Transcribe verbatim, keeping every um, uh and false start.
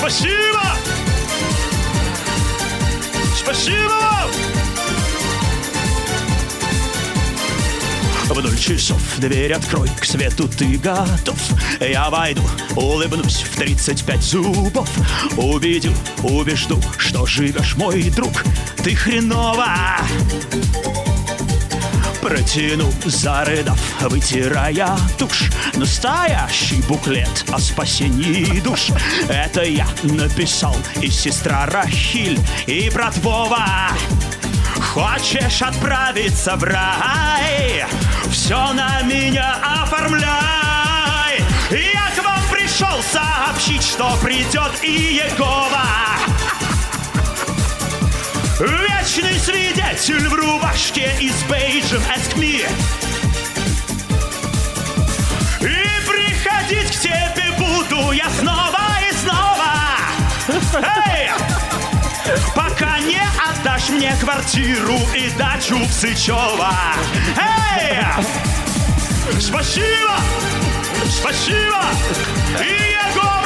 Спасибо! Спасибо вам! В ноль часов дверь открой, к свету ты готов. Я войду, улыбнусь в тридцать пять зубов. Убедю, убежду, что живешь, мой друг, ты хреново. Протяну, зарыдав, вытирая тушь, настоящий буклет о спасении душ. Это я написал и сестра Рахиль, и брат Вова. Хочешь отправиться в рай? Все на меня оформляй. Я к вам пришел сообщить, что придет и Иегова. Вечный свидетель в рубашке и с бейджем Ask me. И приходить к тебе буду я снова и снова. Эй! Пока не отдашь мне квартиру и дачу в Сычево. Эй! Спасибо! Спасибо! И Иегова!